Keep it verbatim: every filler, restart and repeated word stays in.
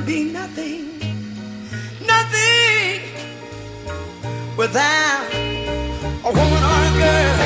be nothing, nothing without a woman or a girl.